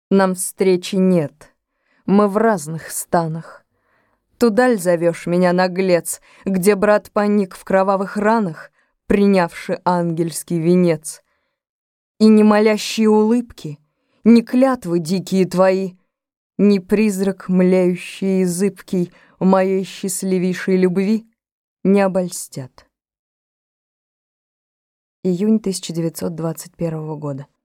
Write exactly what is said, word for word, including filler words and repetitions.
Нам встречи нет, мы в разных станах. Тудаль зовешь меня, наглец, где брат паник в кровавых ранах, принявший ангельский венец. И ни молящие улыбки, ни клятвы дикие твои, ни призрак, млеющий и зыбкий моей счастливейшей любви, не обольстят. Июнь тысяча девятьсот двадцать первого года.